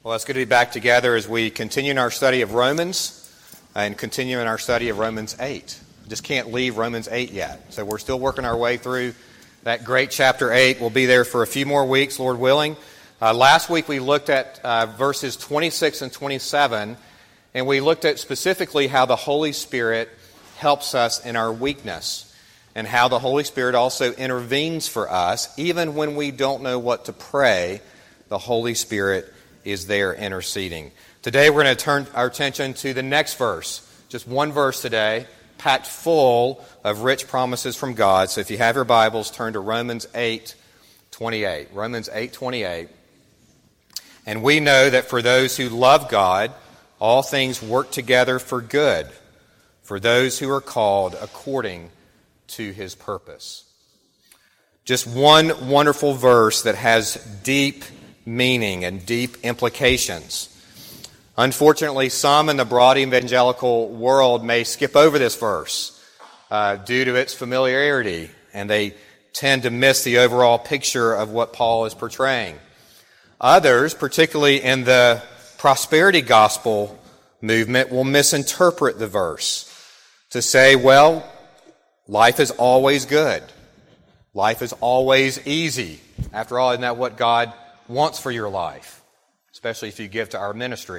Well, it's good to be back together as we continue in our study of Romans and continue in our study of Romans 8. Just can't leave Romans 8 yet. So we're still working our way through that great chapter 8. We'll be there for a few more weeks, Lord willing. Last week we looked at verses 26 and 27, and we looked at specifically how the Holy Spirit helps us in our weakness and how the Holy Spirit also intervenes for us. Even when we don't know what to pray, the Holy Spirit is there interceding. Today we're going to turn our attention to the next verse. Just one verse today, packed full of rich promises from God. So if you have your Bibles, turn to Romans 8:28. Romans 8:28. And we know that for those who love God, all things work together for good, for those who are called according to His purpose. Just one wonderful verse that has deep meaning and deep implications. Unfortunately, some in the broad evangelical world may skip over this verse due to its familiarity, and they tend to miss the overall picture of what Paul is portraying. Others, particularly in the prosperity gospel movement, will misinterpret the verse to say, well, life is always good. Life is always easy. After all, isn't that what God wants for your life, especially if you give to our ministry?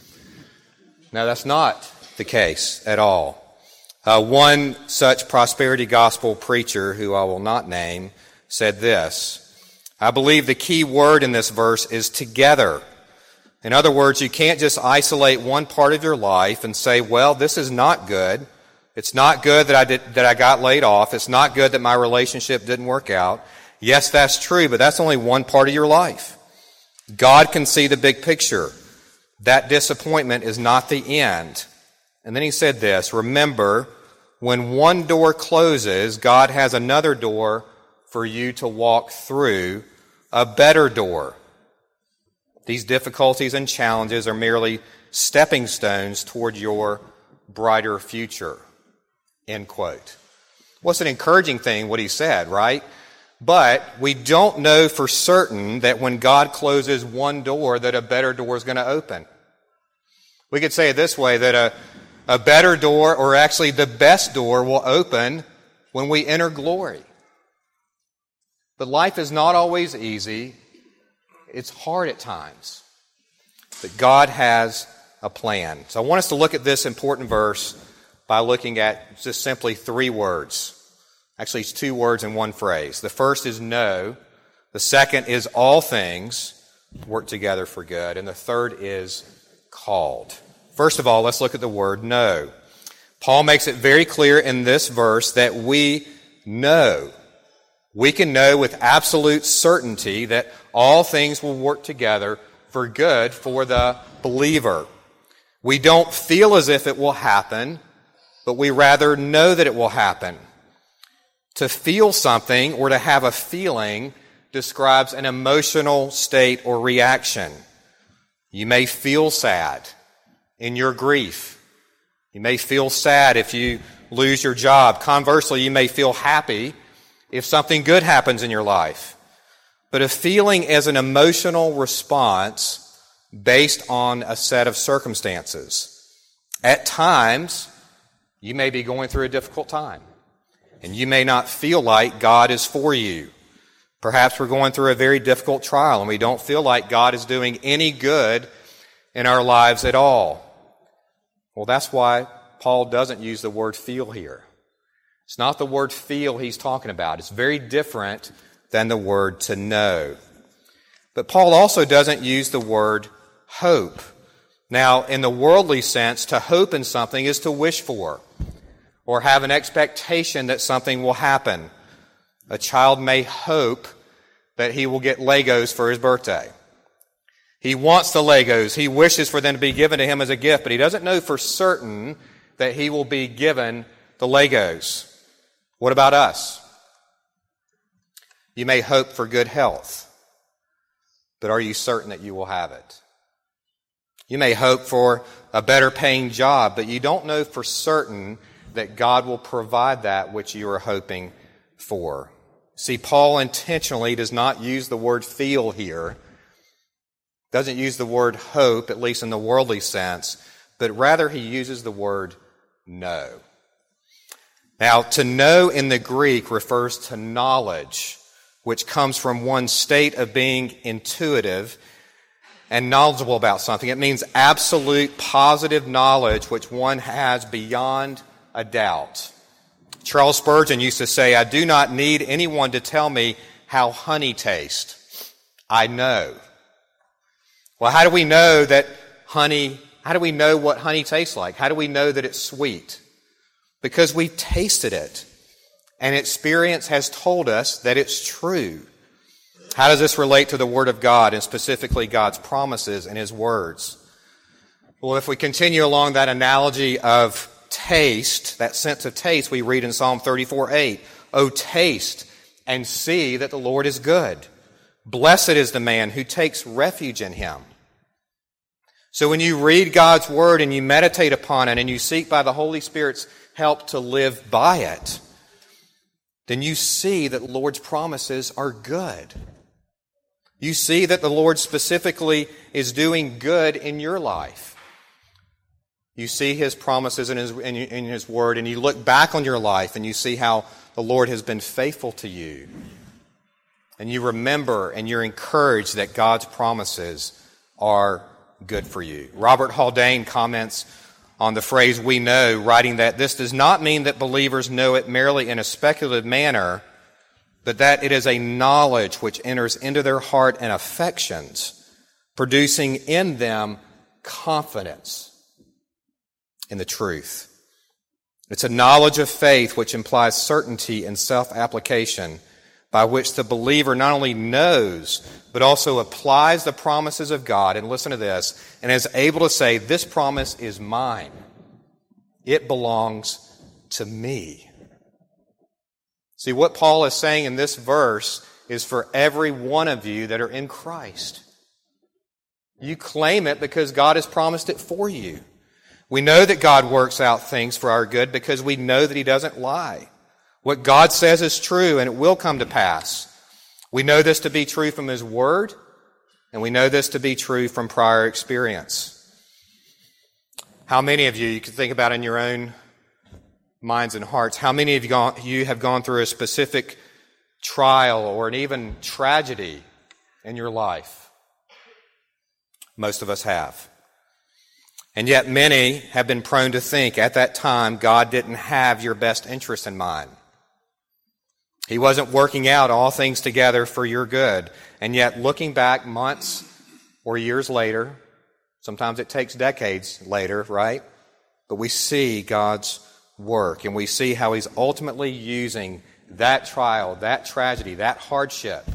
Now, that's not the case at all. One such prosperity gospel preacher, who I will not name, said this: I believe the key word in this verse is together. In other words, you can't just isolate one part of your life and say, well, this is not good. It's not good that I got laid off. It's not good that my relationship didn't work out. Yes, that's true, but that's only one part of your life. God can see the big picture. That disappointment is not the end. And then he said this: remember, when one door closes, God has another door for you to walk through, a better door. These difficulties and challenges are merely stepping stones toward your brighter future. End quote. What's an encouraging thing, what he said, right? But we don't know for certain that when God closes one door, that a better door is going to open. We could say it this way, that a better door, or actually the best door, will open when we enter glory. But life is not always easy. It's hard at times. But God has a plan. So I want us to look at this important verse by looking at just simply three words. Actually, it's two words in one phrase. The first is know. The second is all things work together for good. And the third is called. First of all, let's look at the word know. Paul makes it very clear in this verse that we know. We can know with absolute certainty that all things will work together for good for the believer. We don't feel as if it will happen, but we rather know that it will happen. To feel something or to have a feeling describes an emotional state or reaction. You may feel sad in your grief. You may feel sad if you lose your job. Conversely, you may feel happy if something good happens in your life. But a feeling is an emotional response based on a set of circumstances. At times, you may be going through a difficult time, and you may not feel like God is for you. Perhaps we're going through a very difficult trial, and we don't feel like God is doing any good in our lives at all. Well, that's why Paul doesn't use the word feel here. It's not the word feel he's talking about. It's very different than the word to know. But Paul also doesn't use the word hope. Now, in the worldly sense, to hope in something is to wish for or have an expectation that something will happen. A child may hope that he will get Legos for his birthday. He wants the Legos. He wishes for them to be given to him as a gift, but he doesn't know for certain that he will be given the Legos. What about us? You may hope for good health, but are you certain that you will have it? You may hope for a better paying job, but you don't know for certain that God will provide that which you are hoping for. See, Paul intentionally does not use the word feel here Doesn't use the word hope, at least in the worldly sense, but rather he uses the word know. Now, to know in the Greek refers to knowledge, which comes from one's state of being intuitive and knowledgeable about something. It means absolute positive knowledge which one has beyond a doubt. Charles Spurgeon used to say, "I do not need anyone to tell me how honey tastes. I know." Well, how do we know that how do we know what honey tastes like? How do we know that it's sweet? Because we've tasted it, and experience has told us that it's true. How does this relate to the Word of God, and specifically God's promises and His words? Well, if we continue along that analogy of taste, that sense of taste, we read in Psalm 34:8, "O taste and see that the Lord is good. Blessed is the man who takes refuge in Him." So when you read God's Word and you meditate upon it and you seek by the Holy Spirit's help to live by it, then you see that the Lord's promises are good. You see that the Lord specifically is doing good in your life. You see His promises in His Word, and you look back on your life and you see how the Lord has been faithful to you. And you remember and you're encouraged that God's promises are good for you. Robert Haldane comments on the phrase "we know," writing that this does not mean that believers know it merely in a speculative manner, but that it is a knowledge which enters into their heart and affections, producing in them confidence in the truth. It's a knowledge of faith which implies certainty and self-application, by which the believer not only knows, but also applies the promises of God, and listen to this, and is able to say, "This promise is mine. It belongs to me." See, what Paul is saying in this verse is for every one of you that are in Christ. You claim it because God has promised it for you. We know that God works out things for our good because we know that He doesn't lie. What God says is true, and it will come to pass. We know this to be true from His Word, and we know this to be true from prior experience. How many of you can think about in your own minds and hearts, how many of you have gone through a specific trial or an even tragedy in your life? Most of us have. And yet many have been prone to think at that time God didn't have your best interest in mind. He wasn't working out all things together for your good. And yet looking back months or years later, sometimes it takes decades later, right? But we see God's work, and we see how He's ultimately using that trial, that tragedy, that hardship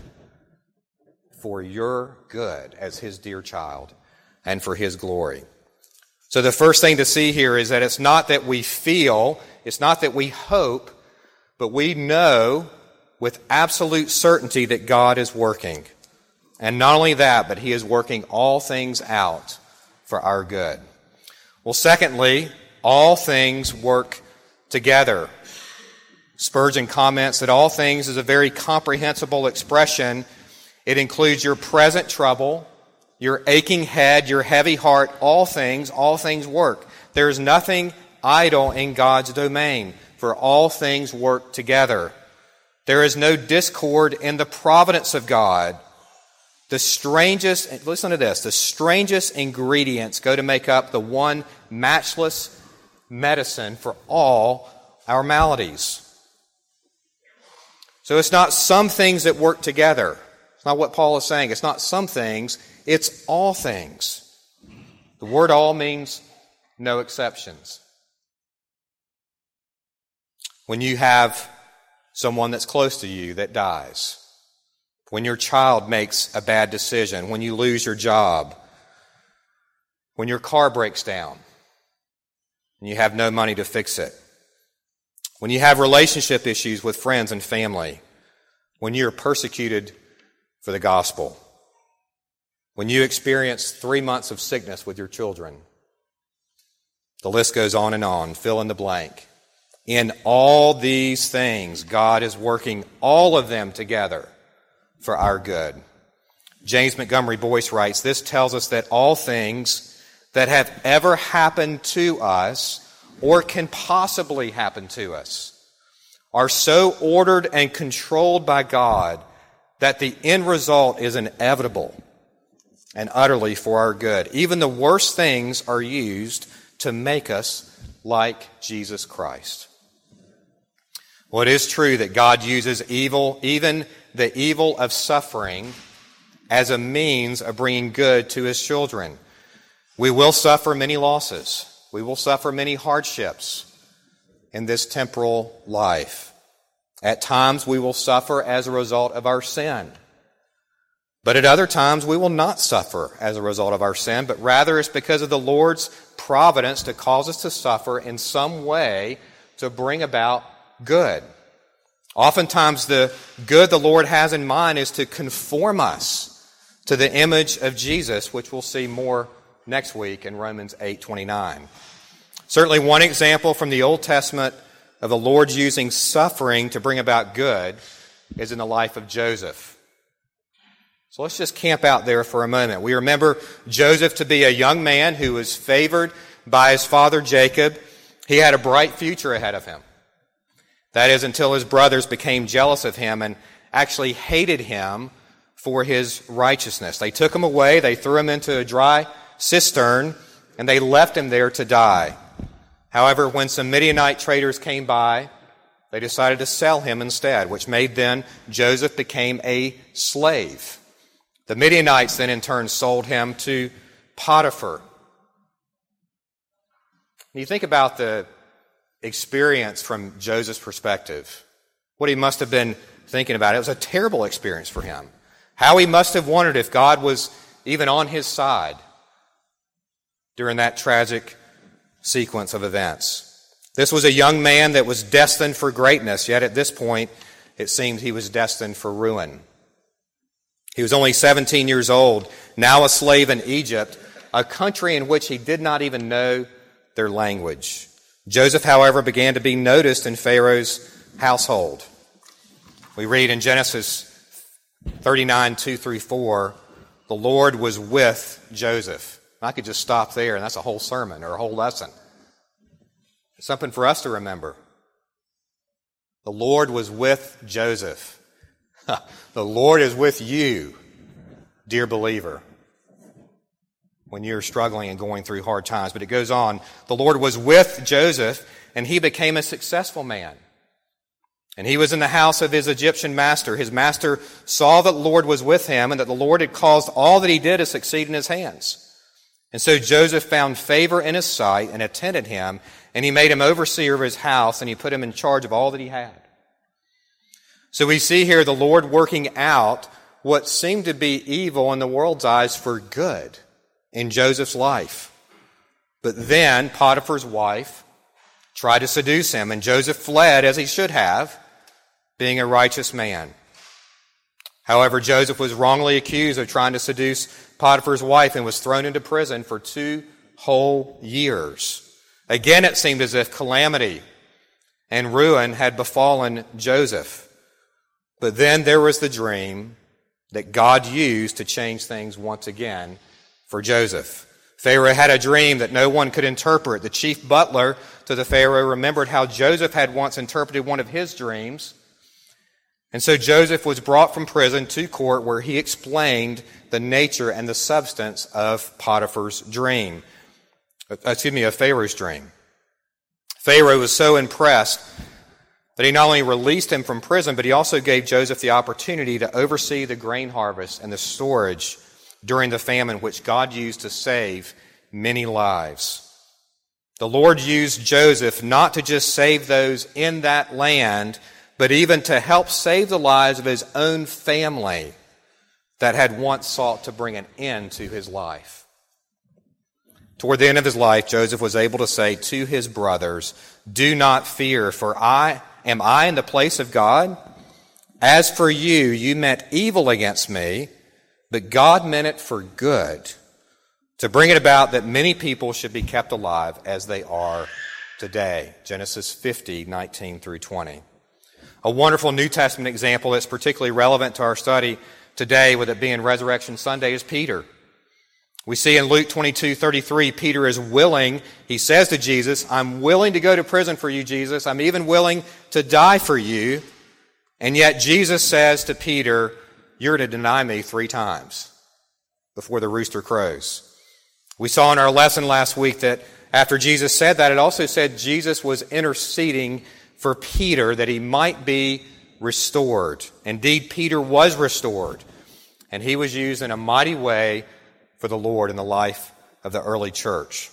for your good as His dear child and for His glory. So the first thing to see here is that it's not that we feel, it's not that we hope, but we know with absolute certainty that God is working. And not only that, but He is working all things out for our good. Well, secondly, all things work together. Spurgeon comments that all things is a very comprehensible expression. It includes your present trouble, your aching head, your heavy heart, all things work. There is nothing idle in God's domain, for all things work together. There is no discord in the providence of God. Listen to this, the strangest ingredients go to make up the one matchless medicine for all our maladies. So it's not some things that work together. It's not what Paul is saying. It's not some things, it's all things. The word all means no exceptions. When you have someone that's close to you that dies, when your child makes a bad decision, when you lose your job, when your car breaks down and you have no money to fix it, when you have relationship issues with friends and family, when you're persecuted for the gospel, when you experience 3 months of sickness with your children, the list goes on, fill in the blank. In all these things, God is working all of them together for our good. James Montgomery Boyce writes, "This tells us that all things that have ever happened to us or can possibly happen to us are so ordered and controlled by God that the end result is inevitable and utterly for our good. Even the worst things are used to make us like Jesus Christ." Well, it is true that God uses evil, even the evil of suffering, as a means of bringing good to His children. We will suffer many losses. We will suffer many hardships in this temporal life. At times we will suffer as a result of our sin. But at other times we will not suffer as a result of our sin, but rather it's because of the Lord's providence to cause us to suffer in some way to bring about good. Oftentimes the good the Lord has in mind is to conform us to the image of Jesus, which we'll see more next week in Romans 8:29. Certainly one example from the Old Testament of the Lord using suffering to bring about good is in the life of Joseph. So let's just camp out there for a moment. We remember Joseph to be a young man who was favored by his father Jacob. He had a bright future ahead of him. That is, until his brothers became jealous of him and actually hated him for his righteousness. They took him away, they threw him into a dry cistern, and they left him there to die. However, when some Midianite traders came by, they decided to sell him instead, which made then Joseph became a slave. The Midianites then in turn sold him to Potiphar. When you think about the experience from Joseph's perspective, what he must have been thinking about, it was a terrible experience for him. How he must have wondered if God was even on his side during that tragic sequence of events. This was a young man that was destined for greatness, yet at this point it seemed he was destined for ruin. He was only 17 years old, now a slave in Egypt, a country in which he did not even know their language. Joseph, however, began to be noticed in Pharaoh's household. We read in Genesis 39, 2 through 4, the Lord was with Joseph. I could just stop there, and that's a whole sermon or a whole lesson. It's something for us to remember. The Lord was with Joseph. The Lord is with you, dear believer, when you're struggling and going through hard times. But it goes on. The Lord was with Joseph, and he became a successful man. And he was in the house of his Egyptian master. His master saw that the Lord was with him and that the Lord had caused all that he did to succeed in his hands. And so Joseph found favor in his sight and attended him, and he made him overseer of his house, and he put him in charge of all that he had. So we see here the Lord working out what seemed to be evil in the world's eyes for good in Joseph's life. But then Potiphar's wife tried to seduce him, and Joseph fled as he should have, being a righteous man. However, Joseph was wrongly accused of trying to seduce Potiphar's wife and was thrown into prison for 2 whole years. Again, it seemed as if calamity and ruin had befallen Joseph. But then there was the dream that God used to change things once again for Joseph. Pharaoh had a dream that no one could interpret. The chief butler to the Pharaoh remembered how Joseph had once interpreted one of his dreams. And so Joseph was brought from prison to court where he explained the nature and the substance of Potiphar's dream. Of Pharaoh's dream. Pharaoh was so impressed that he not only released him from prison, but he also gave Joseph the opportunity to oversee the grain harvest and the storage during the famine, which God used to save many lives. The Lord used Joseph not to just save those in that land, but even to help save the lives of his own family that had once sought to bring an end to his life. Toward the end of his life, Joseph was able to say to his brothers, "Do not fear, for am I in the place of God? As for you, you meant evil against me, but God meant it for good, to bring it about that many people should be kept alive as they are today." Genesis 50, 19 through 20. A wonderful New Testament example that's particularly relevant to our study today, with it being Resurrection Sunday, is Peter. We see in Luke 22:33, Peter is willing. He says to Jesus, I'm willing to go to prison for you, Jesus. I'm even willing to die for you. And yet Jesus says to Peter, you're to deny me 3 times before the rooster crows. We saw in our lesson last week that after Jesus said that, it also said Jesus was interceding for Peter that he might be restored. Indeed, Peter was restored, and he was used in a mighty way for the Lord in the life of the early church.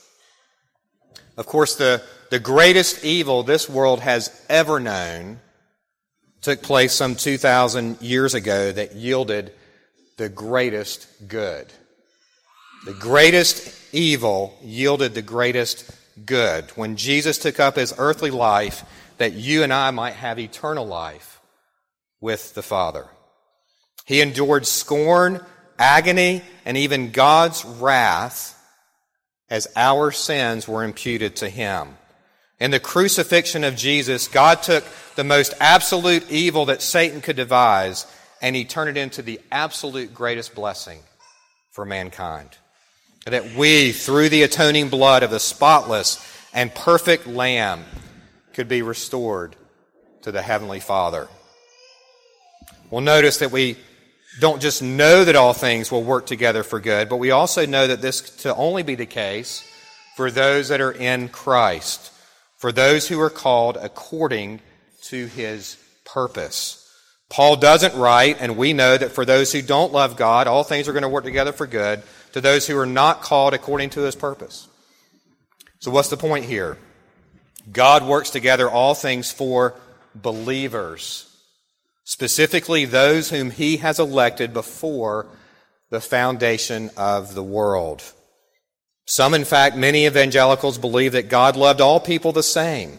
Of course, the greatest evil this world has ever known took place some 2,000 years ago that yielded the greatest good. The greatest evil yielded the greatest good when Jesus took up his earthly life that you and I might have eternal life with the Father. He endured scorn, agony, and even God's wrath as our sins were imputed to him. In the crucifixion of Jesus, God took the most absolute evil that Satan could devise and he turned it into the absolute greatest blessing for mankind. That we, through the atoning blood of the spotless and perfect Lamb, could be restored to the Heavenly Father. We'll notice that we don't just know that all things will work together for good, but we also know that this to only be the case for those that are in Christ, for those who are called according to his purpose. Paul doesn't write, and we know that for those who don't love God, all things are going to work together for good, to those who are not called according to his purpose. So what's the point here? God works together all things for believers, specifically those whom he has elected before the foundation of the world. Some, in fact, many evangelicals believe that God loved all people the same.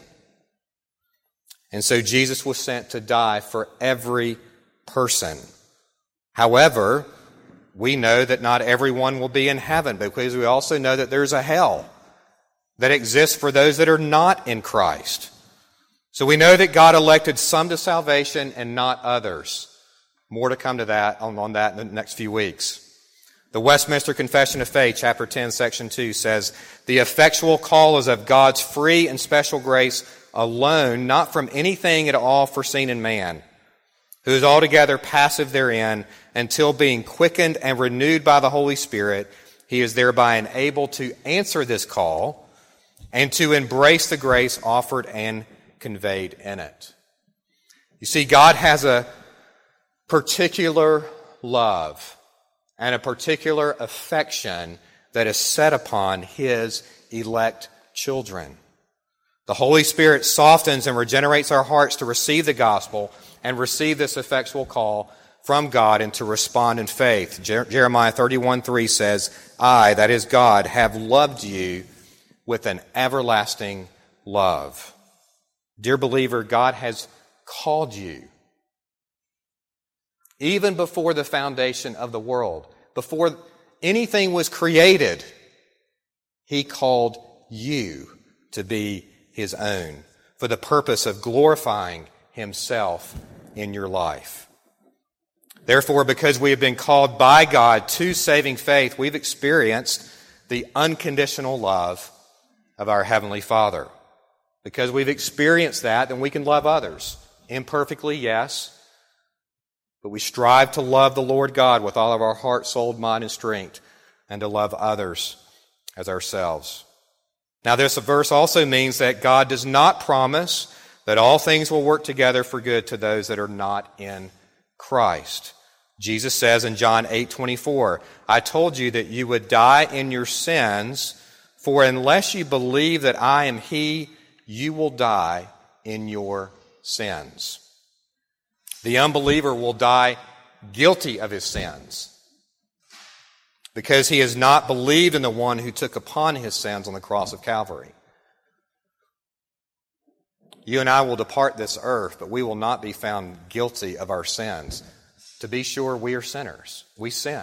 And so Jesus was sent to die for every person. However, we know that not everyone will be in heaven, because we also know that there's a hell that exists for those that are not in Christ. So we know that God elected some to salvation and not others. More to come to that on that in the next few weeks. The Westminster Confession of Faith, chapter 10, section 2 says, the effectual call is of God's free and special grace alone, not from anything at all foreseen in man, who is altogether passive therein, until being quickened and renewed by the Holy Spirit, he is thereby enabled to answer this call and to embrace the grace offered and conveyed in it. You see, God has a particular love and a particular affection that is set upon his elect children. The Holy Spirit softens and regenerates our hearts to receive the gospel and receive this effectual call from God and to respond in faith. Jeremiah 31:3 says, I, that is God, have loved you with an everlasting love. Dear believer, God has called you. Even before the foundation of the world, before anything was created, he called you to be his own for the purpose of glorifying himself in your life. Therefore, because we have been called by God to saving faith, we've experienced the unconditional love of our Heavenly Father. Because we've experienced that, then we can love others. Imperfectly, yes. But we strive to love the Lord God with all of our heart, soul, mind, and strength, and to love others as ourselves. Now, this verse also means that God does not promise that all things will work together for good to those that are not in Christ. Jesus says in John 8:24, I told you that you would die in your sins, for unless you believe that I am he, you will die in your sins. The unbeliever will die guilty of his sins because he has not believed in the one who took upon his sins on the cross of Calvary. You and I will depart this earth, but we will not be found guilty of our sins. To be sure, we are sinners. We sin.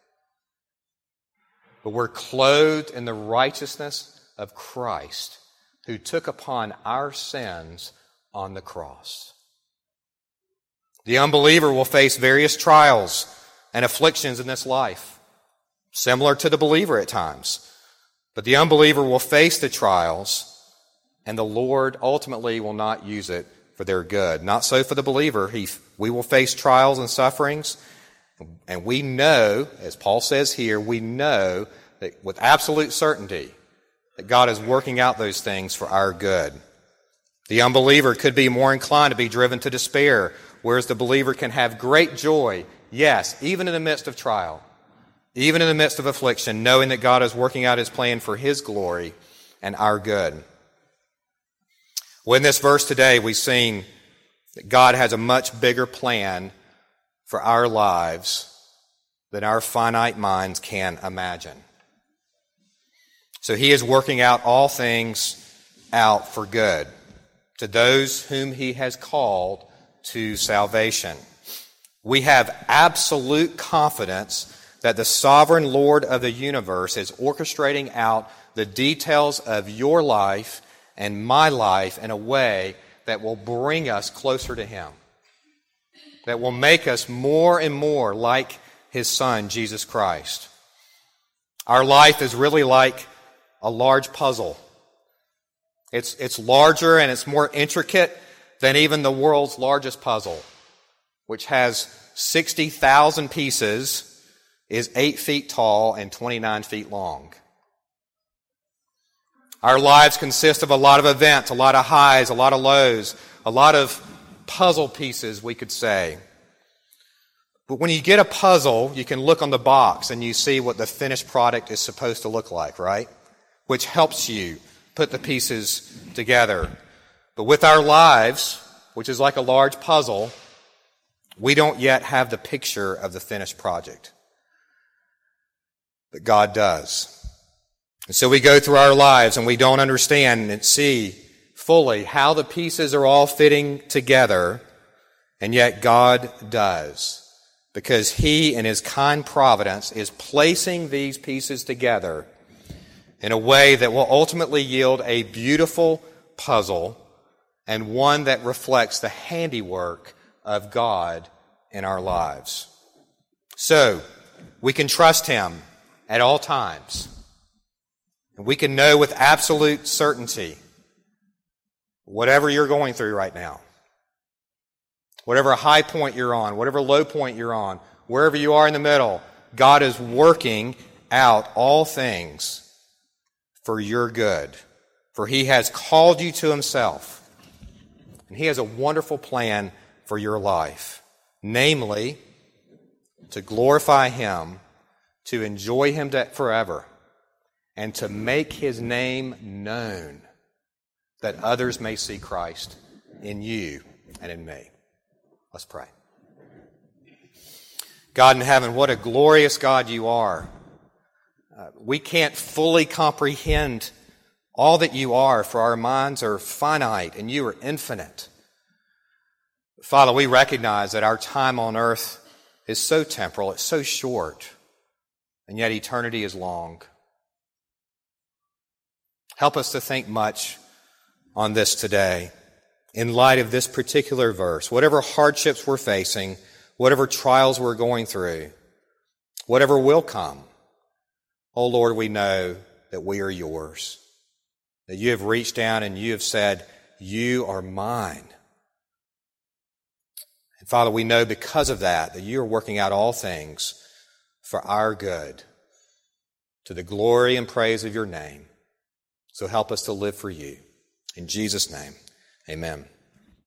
But we're clothed in the righteousness of Christ, who took upon our sins on the cross. The unbeliever will face various trials and afflictions in this life, similar to the believer at times. But the unbeliever will face the trials, and the Lord ultimately will not use it for their good. Not so for the believer. We will face trials and sufferings, and we know, as Paul says here, we know that with absolute certainty that God is working out those things for our good. The unbeliever could be more inclined to be driven to despair, whereas the believer can have great joy, yes, even in the midst of trial, even in the midst of affliction, knowing that God is working out His plan for His glory and our good. Well, in this verse today, we've seen that God has a much bigger plan for our lives than our finite minds can imagine. So He is working out all things out for good to those whom He has called to salvation. We have absolute confidence that the sovereign Lord of the universe is orchestrating out the details of your life and my life in a way that will bring us closer to Him, that will make us more and more like His Son, Jesus Christ. Our life is really like a large puzzle. It's larger and it's more intricate than even the world's largest puzzle, which has 60,000 pieces, is 8 feet tall and 29 feet long. Our lives consist of a lot of events, a lot of highs, a lot of lows, a lot of puzzle pieces, we could say. But when you get a puzzle, you can look on the box and you see what the finished product is supposed to look like, right? Which helps you put the pieces together. But with our lives, which is like a large puzzle, we don't yet have the picture of the finished project. But God does. And so we go through our lives and we don't understand and see fully how the pieces are all fitting together, and yet God does. Because He, in His kind providence, is placing these pieces together in a way that will ultimately yield a beautiful puzzle and one that reflects the handiwork of God in our lives. So, we can trust Him at all times. And we can know with absolute certainty, whatever you're going through right now, whatever high point you're on, whatever low point you're on, wherever you are in the middle, God is working out all things for your good. For He has called you to Himself. And He has a wonderful plan for your life. Namely, to glorify Him, to enjoy Him forever, and to make His name known, that others may see Christ in you and in me. Let's pray. God in heaven, what a glorious God You are. We can't fully comprehend all that You are, for our minds are finite and You are infinite. Father, we recognize that our time on earth is so temporal, it's so short, and yet eternity is long. Help us to think much on this today in light of this particular verse. Whatever hardships we're facing, whatever trials we're going through, whatever will come, oh Lord, we know that we are Yours, that You have reached down and You have said, You are mine. And Father, we know because of that You are working out all things for our good, to the glory and praise of Your name. So help us to live for You. In Jesus' name, amen.